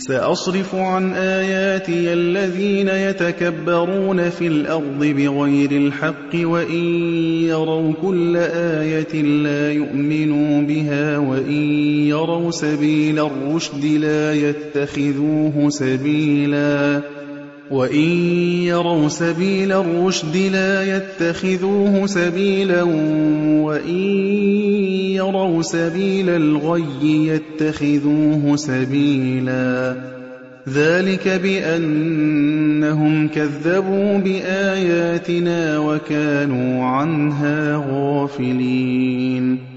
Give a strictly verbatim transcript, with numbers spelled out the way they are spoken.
سأصرف عن آياتي الذين يتكبرون في الأرض بغير الحق وإن يروا كل آية لا يؤمنوا بها وإن يروا سبيل الرشد لا يتخذوه سبيلا وإن يروا سبيل الرشد لا يتخذوه سبيلا وإن يروا سبيل الغي يتخذوه سبيلا ذلك بأنهم كذبوا بآياتنا وكانوا عنها غافلين